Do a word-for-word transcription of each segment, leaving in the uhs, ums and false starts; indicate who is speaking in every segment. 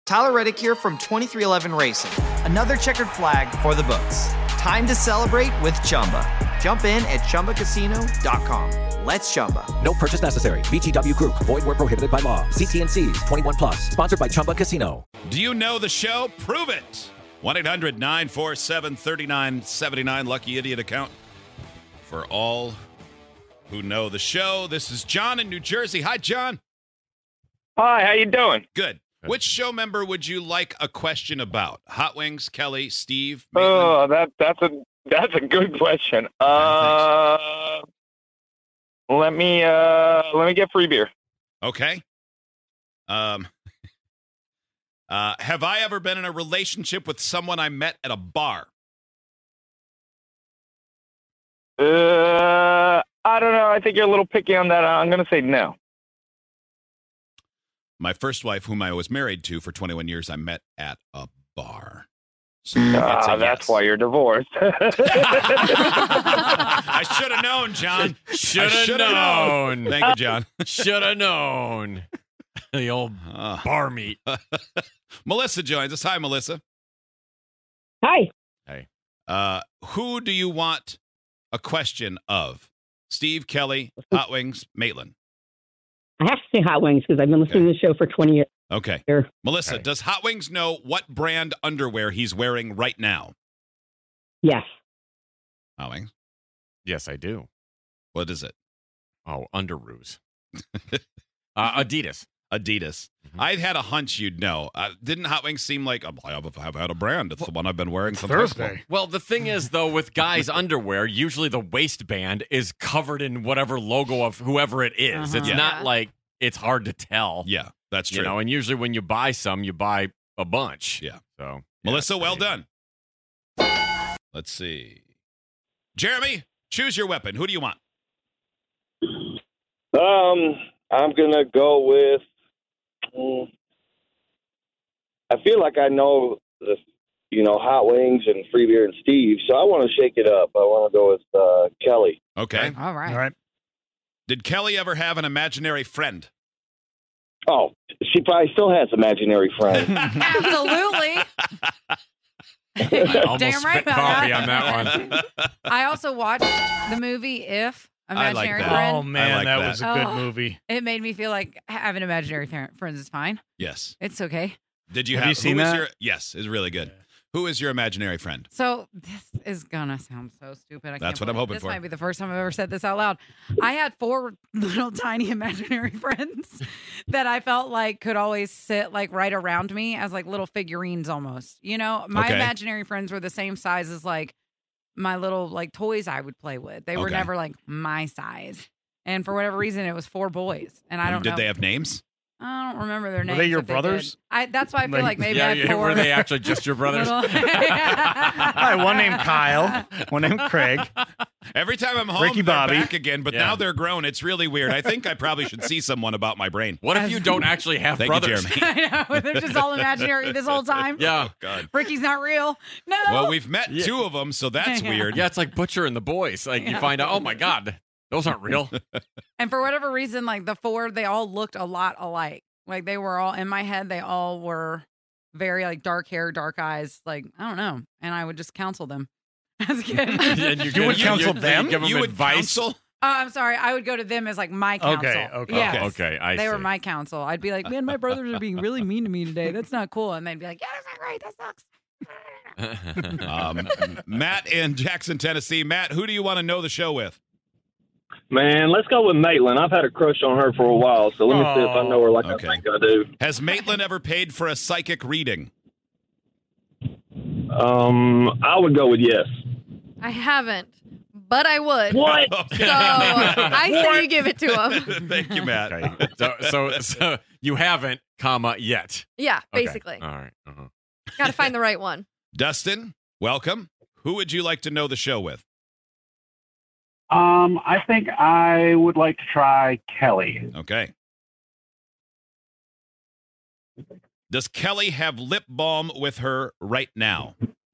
Speaker 1: Tyler Reddick here from twenty-three eleven Racing. Another checkered flag for the books. Time to celebrate with Chumba. Jump in at Chumba Casino dot com. Let's Chumba.
Speaker 2: No purchase necessary. V G W Group. Void where prohibited by law. See T N Cs. twenty-one plus. Sponsored by Chumba Casino.
Speaker 3: Do you know the show? Prove it. one eight hundred nine four seven three nine seven nine. Lucky Idiot account for all who know the show. This is John in New Jersey. Hi, John.
Speaker 4: Hi, how you doing?
Speaker 3: Good. Which show member would you like a question about? Hot Wings, Kelly, Steve?
Speaker 4: Oh, that that's a that's a good question. Uh, let me uh let me get free beer.
Speaker 3: Okay. Um. Uh, have I ever been in a relationship with someone I met at a bar?
Speaker 4: Uh, I don't know. I think you're a little picky on that. I'm going to say no.
Speaker 3: My first wife, whom I was married to for twenty-one years, I met at a bar. So
Speaker 4: Ah,
Speaker 3: a
Speaker 4: that's
Speaker 3: yes.
Speaker 4: why you're divorced.
Speaker 3: I should have known, John.
Speaker 5: Should
Speaker 3: I
Speaker 5: have
Speaker 3: shoulda
Speaker 5: known.
Speaker 3: Thank you, John.
Speaker 5: Should have known. The old
Speaker 3: Uh,
Speaker 5: bar meat.
Speaker 3: Melissa joins us. Hi, Melissa.
Speaker 6: Hi.
Speaker 3: Uh, who do you want a question of? Steve, Kelly, Hot Wings, Maitland.
Speaker 6: I have to say Hot Wings because I've been listening to the show for twenty years.
Speaker 3: Okay.
Speaker 6: Here.
Speaker 3: Melissa,
Speaker 5: Okay.
Speaker 3: does Hot Wings know what brand underwear he's wearing right now?
Speaker 6: Yes.
Speaker 3: Hot Wings.
Speaker 5: Yes, I do.
Speaker 3: What is it?
Speaker 5: Oh, Underoos. uh, Adidas.
Speaker 3: Adidas.
Speaker 5: Mhm.
Speaker 3: I had a hunch you'd know. Uh, didn't Hot Wings seem like, oh, I have, have had a brand. It's the one I've been wearing since high school.
Speaker 7: Thursday.
Speaker 5: Well, the thing is, though, with guys' underwear, usually the waistband is covered in whatever logo of whoever it is.
Speaker 8: Uh-huh.
Speaker 5: It's
Speaker 3: Yeah.
Speaker 5: not like it's hard to tell.
Speaker 3: Yeah, that's true.
Speaker 5: You know, and usually when you buy some, you buy a bunch.
Speaker 3: Yeah.
Speaker 5: So, yeah,
Speaker 3: Melissa,
Speaker 5: it's
Speaker 3: well
Speaker 5: pretty-
Speaker 3: done. Let's see. Jeremy, choose your weapon. Who do you want?
Speaker 4: um, I'm going to go with. mm, I feel like I know the, you know, Hot Wings and Free Beer and Steve, so I want to shake it up. I want to go with uh, Kelly.
Speaker 3: Okay.
Speaker 8: All right.
Speaker 7: All right.
Speaker 3: Did Kelly ever have an imaginary friend?
Speaker 4: Oh, she probably still has imaginary friends.
Speaker 8: Absolutely.
Speaker 5: I almost
Speaker 8: Damn right
Speaker 5: spit
Speaker 8: about
Speaker 5: coffee
Speaker 8: that.
Speaker 5: on that one.
Speaker 8: I also watched the movie If
Speaker 3: I like
Speaker 8: Imaginary
Speaker 3: that.
Speaker 8: Friend.
Speaker 7: Oh man,
Speaker 3: like
Speaker 7: that,
Speaker 3: that.
Speaker 7: was a good
Speaker 8: Oh.
Speaker 7: movie.
Speaker 8: It made me feel like having imaginary fri- friends is fine.
Speaker 3: Yes.
Speaker 8: It's okay.
Speaker 3: Did you
Speaker 7: Have
Speaker 3: have,
Speaker 7: you seen
Speaker 3: who is
Speaker 7: that?
Speaker 3: Your, yes, it's really good. Who is your imaginary friend?
Speaker 8: So this is gonna sound so stupid. I can't
Speaker 3: That's what I'm
Speaker 8: believe-
Speaker 3: hoping
Speaker 8: this
Speaker 3: for.
Speaker 8: might be the first time I've ever said this out loud. I had four little tiny imaginary friends that I felt like could always sit like right around me as like little figurines almost. You know, my
Speaker 3: Okay.
Speaker 8: imaginary friends were the same size as like my little like toys I would play with. They were
Speaker 3: Okay.
Speaker 8: never like my size. And for whatever reason, it was four boys. And I don't
Speaker 3: Did
Speaker 8: know.
Speaker 3: they have names?
Speaker 8: I don't remember their names.
Speaker 7: they your
Speaker 8: if did.
Speaker 7: brothers?
Speaker 8: I that's why I feel
Speaker 7: Like-
Speaker 8: like maybe
Speaker 5: yeah,
Speaker 8: I had
Speaker 5: yeah,
Speaker 8: four.
Speaker 5: were they actually just your brothers?
Speaker 8: little-
Speaker 7: Hi, one named Kyle, one named Craig.
Speaker 3: Every time I'm home,
Speaker 7: Ricky
Speaker 3: they're
Speaker 7: Bobby.
Speaker 3: back again, but
Speaker 5: Yeah.
Speaker 3: now they're grown. It's really weird. I think I probably should see someone about my brain.
Speaker 5: What if you don't actually have
Speaker 3: Thank
Speaker 5: brothers?
Speaker 3: you, Jeremy.
Speaker 8: I know. They're just all imaginary this whole time.
Speaker 5: Yeah.
Speaker 3: Oh, God.
Speaker 8: Ricky's not real. No.
Speaker 3: Well, we've met
Speaker 5: Yeah.
Speaker 3: two of them, so that's
Speaker 8: Yeah.
Speaker 3: weird.
Speaker 5: Yeah, it's like Butcher and the Boys. Like you
Speaker 8: Yeah.
Speaker 5: find out, oh my God, those aren't real.
Speaker 8: And for whatever reason, like the four, they all looked a lot alike. Like they were all in my head. They all were very like dark hair, dark eyes. Like I don't know. And I would just counsel them as a kid.
Speaker 5: And
Speaker 7: You would
Speaker 5: give-
Speaker 7: counsel
Speaker 5: you
Speaker 7: them?
Speaker 5: Give them
Speaker 3: You would
Speaker 5: advice.
Speaker 3: counsel?
Speaker 8: Oh, I'm sorry. I would go to them as like my counsel.
Speaker 7: Okay, okay.
Speaker 8: Yes.
Speaker 5: Oh, okay, I
Speaker 8: They
Speaker 5: see.
Speaker 8: were my counsel. I'd be like, man, my brothers are being really mean to me today. That's not cool. And they'd be like, yeah, that's not great. That sucks.
Speaker 3: Um, Matt in Jackson, Tennessee. Matt, who do you want to know the show with?
Speaker 4: Man, let's go with Maitland. I've had a crush on her for a while, so let me see if I know her like
Speaker 3: Okay.
Speaker 4: I think I do.
Speaker 3: Has Maitland ever paid for a psychic reading?
Speaker 4: Um, I would go with yes.
Speaker 9: I haven't, but I would.
Speaker 4: What?
Speaker 9: So I say you give it to him.
Speaker 3: Thank you, Matt.
Speaker 5: Okay. So, so, so you haven't, comma, yet.
Speaker 9: Yeah,
Speaker 5: Okay.
Speaker 9: basically.
Speaker 5: All right. Uh-huh.
Speaker 9: Got to find the right one.
Speaker 3: Dustin, welcome. Who would you like to know the show with?
Speaker 10: Um, I think I would like to try Kelly.
Speaker 3: Okay. Does Kelly have lip balm with her right now?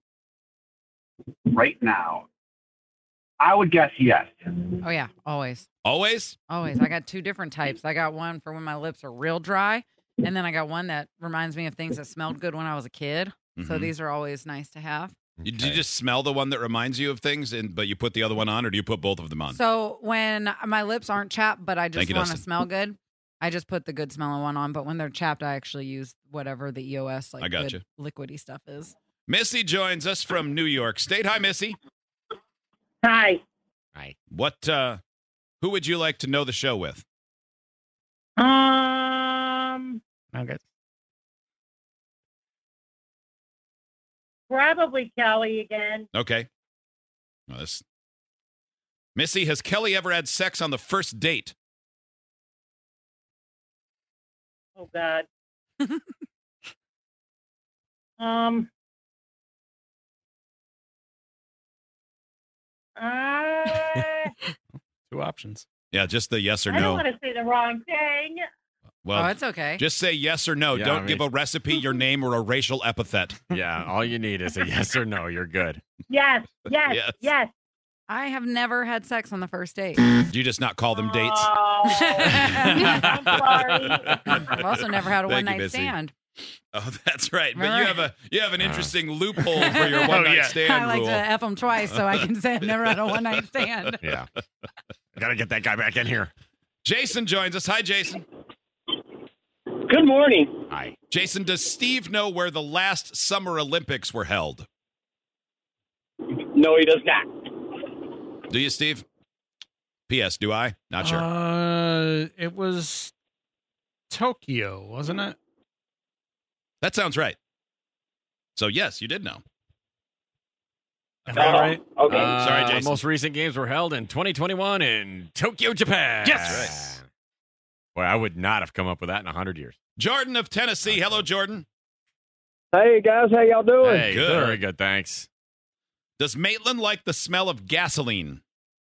Speaker 10: Right now. I would guess yes.
Speaker 8: Oh, yeah. Always.
Speaker 3: Always?
Speaker 8: Always. I got two different types. I got one for when my lips are real dry, And then I got one that reminds me of things that smelled good when I was a kid. So
Speaker 3: Mhm.
Speaker 8: these are always nice to have.
Speaker 3: You, do you just smell the one that reminds you of things, and but you put the other one on, or do you put both of them on?
Speaker 8: So when my lips aren't chapped, but I
Speaker 3: Thank
Speaker 8: just
Speaker 3: you,
Speaker 8: want to
Speaker 3: Dustin.
Speaker 8: smell good, I just put the good smelling one on. But when they're chapped, I actually use whatever the E O S like
Speaker 3: I gotcha.
Speaker 8: good liquidy stuff is.
Speaker 3: Missy joins us from New York State. Hi, Missy.
Speaker 11: Hi.
Speaker 5: Hi.
Speaker 3: What? Uh, who would you like to know the show with?
Speaker 11: Um,
Speaker 7: Okay.
Speaker 11: probably Kelly again.
Speaker 3: Okay. Well, this... Missy, has Kelly ever had sex on the first date?
Speaker 11: Oh God. um. Uh,
Speaker 7: Two options.
Speaker 3: Yeah, just the yes or
Speaker 11: I don't
Speaker 3: no.
Speaker 11: want to say the wrong thing.
Speaker 3: Well,
Speaker 8: Oh, it's okay.
Speaker 3: just say yes or no.
Speaker 5: Yeah,
Speaker 3: Don't
Speaker 5: I mean-
Speaker 3: give a recipe, your name, or a racial epithet.
Speaker 5: Yeah, all you need is a yes or no. You're good.
Speaker 11: Yes, yes,
Speaker 3: Yes.
Speaker 11: yes.
Speaker 8: I have never had sex on the first date.
Speaker 3: Do you just not call them dates?
Speaker 11: Oh, I'm sorry.
Speaker 8: I've also never had a
Speaker 3: Thank you,
Speaker 8: one night
Speaker 3: Missy.
Speaker 8: stand.
Speaker 3: Oh, that's right. But you
Speaker 8: Remember?
Speaker 3: have a you have an
Speaker 5: Uh.
Speaker 3: interesting loophole for your one night
Speaker 7: yeah.
Speaker 3: stand
Speaker 8: I like
Speaker 3: rule.
Speaker 8: to F them twice so I can say I've never had a one night stand.
Speaker 5: Yeah. Got to get that guy back in here.
Speaker 3: Jason joins us. Hi, Jason.
Speaker 10: Good morning.
Speaker 5: Hi.
Speaker 3: Jason, does Steve know where the last Summer Olympics were held?
Speaker 10: No, he does not.
Speaker 3: Do you, Steve? P S. Do I? Not sure.
Speaker 7: Uh, it was Tokyo, wasn't it?
Speaker 3: That sounds right. So yes, you did know.
Speaker 7: Am I right?
Speaker 10: Okay.
Speaker 5: Uh,
Speaker 3: Sorry,
Speaker 5: the
Speaker 3: Jason.
Speaker 5: most recent games were held in twenty twenty-one in Tokyo, Japan.
Speaker 7: Yes.
Speaker 5: Right. Boy, I would not have come up with that in a hundred years.
Speaker 3: Jordan of Tennessee. Hello, Jordan.
Speaker 10: Hey guys, how y'all doing?
Speaker 5: Hey,
Speaker 3: good.
Speaker 5: very good, thanks.
Speaker 3: Does Maitland like the smell of gasoline?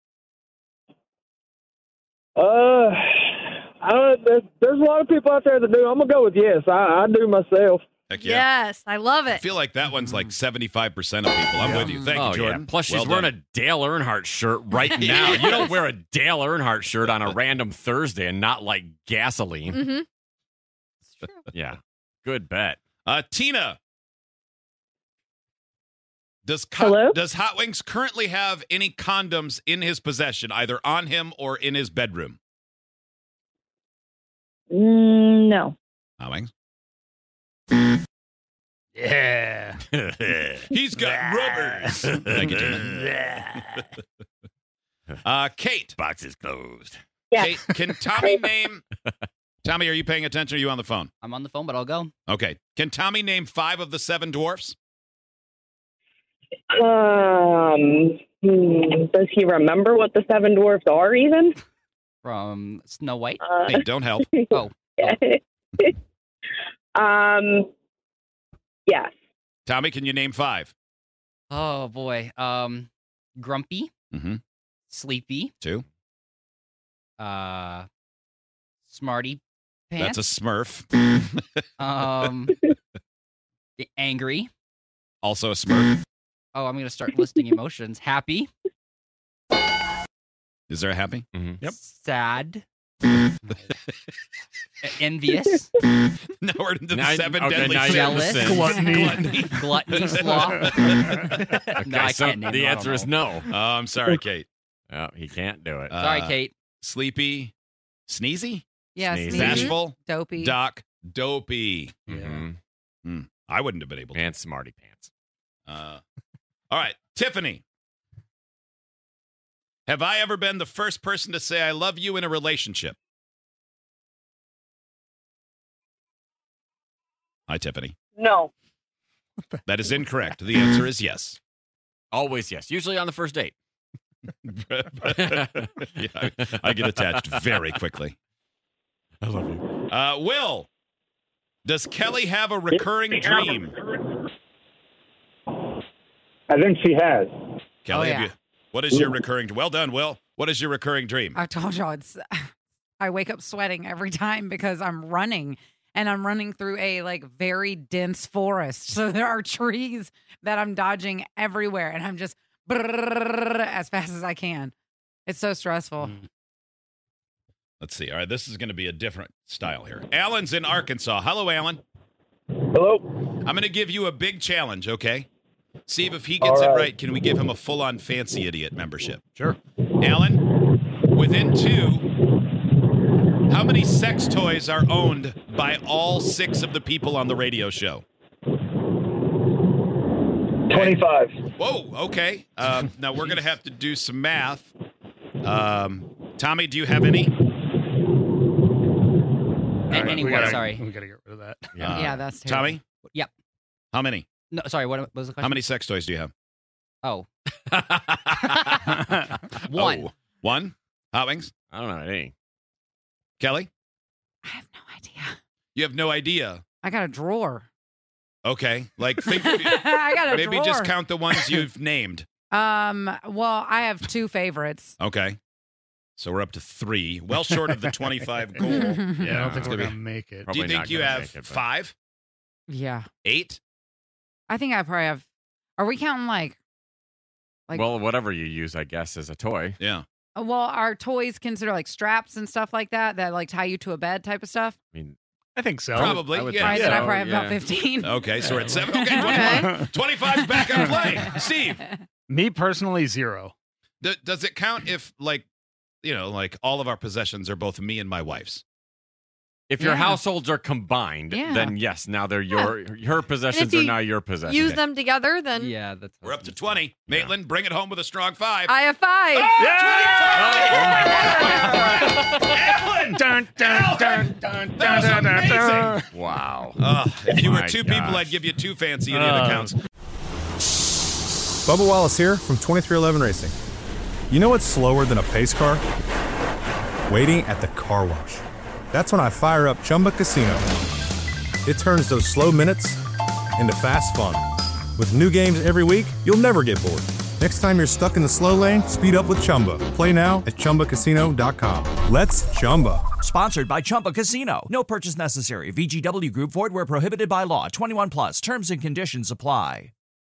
Speaker 10: Uh, I don't, there's, there's a lot of people out there that do. I'm gonna go with yes. I, I do myself.
Speaker 3: Heck yeah.
Speaker 9: Yes, I love
Speaker 3: I
Speaker 9: it.
Speaker 3: feel like that one's like seventy-five percent of people. I'm
Speaker 5: Yeah.
Speaker 3: with you. Thank
Speaker 5: oh,
Speaker 3: you, Jordan.
Speaker 5: Yeah. Plus, she's
Speaker 3: Well
Speaker 5: wearing
Speaker 3: done.
Speaker 5: a Dale Earnhardt shirt right now. You don't wear a Dale Earnhardt shirt on a random Thursday and not like gasoline.
Speaker 9: Mm-hmm. It's true.
Speaker 5: Yeah. Good bet.
Speaker 3: Uh, Tina. Does Co-
Speaker 6: Hello?
Speaker 3: does Hot Wings currently have any condoms in his possession, either on him or in his bedroom?
Speaker 6: Mm, no.
Speaker 3: Hot Wings.
Speaker 7: Yeah.
Speaker 3: He's got rubbers. Thank you, Tina. uh, Kate.
Speaker 5: Box is closed.
Speaker 6: Yeah.
Speaker 3: Kate, can Tommy name? Tommy, are you paying attention? Or are you on the phone?
Speaker 12: I'm on the phone, but I'll go.
Speaker 3: Okay. Can Tommy name five of the seven dwarfs?
Speaker 6: Um, hmm, does he remember what the seven dwarfs are even?
Speaker 12: From Snow White.
Speaker 6: Uh,
Speaker 3: Hey, don't help.
Speaker 12: Oh.
Speaker 6: um, yes.
Speaker 3: Tommy, can you name five?
Speaker 12: Oh boy. Um, Grumpy,
Speaker 3: Mm-hmm.
Speaker 12: Sleepy,
Speaker 3: Two.
Speaker 12: uh, Smarty Pants.
Speaker 3: That's a Smurf.
Speaker 12: um, Angry.
Speaker 3: Also a Smurf.
Speaker 12: Oh, I'm gonna start listing emotions. Happy,
Speaker 3: Is there a happy?
Speaker 5: Mm-hmm.
Speaker 7: Yep.
Speaker 12: sad, envious,
Speaker 3: No, we're into the
Speaker 5: Now you-
Speaker 3: seven
Speaker 5: okay,
Speaker 3: deadly
Speaker 5: now you're
Speaker 3: sins.
Speaker 5: into sins.
Speaker 7: Gluttony.
Speaker 12: gluttony, sloth.
Speaker 5: Okay,
Speaker 12: No, I
Speaker 5: so
Speaker 12: can't name
Speaker 5: the
Speaker 12: them. I
Speaker 5: answer
Speaker 12: don't
Speaker 5: is
Speaker 12: know.
Speaker 5: no.
Speaker 3: Oh, I'm sorry, Kate.
Speaker 5: Oh, he can't do it.
Speaker 3: Uh,
Speaker 12: Sorry, Kate.
Speaker 3: Sleepy, sneezy,
Speaker 8: Yeah,
Speaker 5: Sneeze.
Speaker 8: sneezy,
Speaker 3: bashful,
Speaker 8: dopey.
Speaker 3: Doc, dopey.
Speaker 5: Mhm.
Speaker 3: Hmm. I wouldn't have been able to.
Speaker 5: And smarty pants.
Speaker 3: Uh, all right, Tiffany. Have I ever been the first person to say I love you in a relationship? Hi, Tiffany.
Speaker 6: No.
Speaker 3: That is incorrect. The answer is yes.
Speaker 5: Always yes. Usually on the first date.
Speaker 3: Yeah, I, I get attached very quickly.
Speaker 5: I love you.
Speaker 3: Uh, Will, does Kelly have a recurring dream?
Speaker 10: I think she has.
Speaker 3: Kelly,
Speaker 8: Oh,
Speaker 3: have
Speaker 8: yeah.
Speaker 3: you, what is your recurring? Well done, Will. What is your recurring dream?
Speaker 8: I told y'all it's. I wake up sweating every time because I'm running and I'm running through a like very dense forest. So there are trees that I'm dodging everywhere, and I'm just brrrr as fast as I can. It's so stressful.
Speaker 3: Let's see. All right, this is going to be a different style here. Alan's in Arkansas. Hello, Alan.
Speaker 10: Hello.
Speaker 3: I'm going to give you a big challenge, okay? See if he gets
Speaker 10: All
Speaker 3: it
Speaker 10: right.
Speaker 3: right. Can we give him a full-on Fancy Idiot membership?
Speaker 7: Sure.
Speaker 3: Alan, within two, how many sex toys are owned by all six of the people on the radio show?
Speaker 10: twenty-five.
Speaker 3: Whoa, okay. Um, now we're going to have to do some math. Um, Tommy, do you have any?
Speaker 12: A-
Speaker 7: right,
Speaker 12: any
Speaker 7: we
Speaker 12: what?
Speaker 7: gotta-
Speaker 12: Sorry.
Speaker 7: We got to get rid of that.
Speaker 3: Uh,
Speaker 8: yeah, that's terrible.
Speaker 3: Tommy?
Speaker 12: Yep.
Speaker 3: How many?
Speaker 12: No, sorry. What was the question?
Speaker 3: How many sex toys do you have?
Speaker 12: Oh, one.
Speaker 3: Oh, one? Hot Wings?
Speaker 5: I don't know any.
Speaker 3: Kelly?
Speaker 8: I have no idea.
Speaker 3: You have no idea.
Speaker 8: I got a drawer.
Speaker 3: Okay. Like, think,
Speaker 8: I got a
Speaker 3: maybe
Speaker 8: drawer.
Speaker 3: just count the ones you've named.
Speaker 8: Um. Well, I have two favorites.
Speaker 3: Okay. So we're up to three. Well short of the twenty-five goal.
Speaker 7: Yeah, I don't think
Speaker 3: It's
Speaker 7: we're
Speaker 3: gonna
Speaker 7: going
Speaker 3: be-
Speaker 7: to make it.
Speaker 3: Do
Speaker 5: Probably
Speaker 3: you
Speaker 5: not
Speaker 3: think you
Speaker 5: gonna
Speaker 3: have
Speaker 5: make it, but-
Speaker 3: five?
Speaker 8: Yeah,
Speaker 3: Eight?
Speaker 8: I think I probably have. Are we counting like? Like,
Speaker 5: well, whatever you use, I guess, as a toy.
Speaker 3: Yeah.
Speaker 8: uh, well, are toys considered like straps and stuff like that that like tie you to a bed type of stuff?
Speaker 5: I mean,
Speaker 7: I think so.
Speaker 3: Probably.
Speaker 5: I would
Speaker 3: yeah.
Speaker 8: All right,
Speaker 5: think
Speaker 8: then I
Speaker 5: so,
Speaker 8: probably have about
Speaker 5: yeah.
Speaker 8: fifteen.
Speaker 3: Okay, so we're at seven. Okay, twenty-five. twenty-five's back on play. Steve,
Speaker 7: Me personally, zero.
Speaker 3: th- does it count if, like, you know, like all of our possessions are both me and my wife's?
Speaker 5: if your
Speaker 8: Yeah.
Speaker 5: households are combined,
Speaker 8: Yeah.
Speaker 5: then yes, now they're your her possessions
Speaker 9: you
Speaker 5: are now your possessions.
Speaker 9: Use them together, then
Speaker 12: Yeah, that's.
Speaker 3: We're up to twenty. Maitland, bring it home with a strong five.
Speaker 9: I have five.
Speaker 3: Alan!
Speaker 7: Dun, dun, dun, dun,
Speaker 3: That was
Speaker 7: dun, dun, dun.
Speaker 3: amazing.
Speaker 5: Wow.
Speaker 3: Ugh, if you were
Speaker 5: My
Speaker 3: two people,
Speaker 5: gosh.
Speaker 3: I'd give you two fancy idiot
Speaker 7: Uh,
Speaker 3: accounts.
Speaker 13: Bubba Wallace here from twenty-three eleven Racing. You know what's slower than a pace car? Waiting at the car wash. That's when I fire up Chumba Casino. It turns those slow minutes into fast fun. With new games every week, you'll never get bored. Next time you're stuck in the slow lane, speed up with Chumba. Play now at Chumba Casino dot com. Let's Chumba.
Speaker 14: Sponsored by Chumba Casino. No purchase necessary. V G W Group. Void where prohibited by law. twenty-one plus. Terms and conditions apply.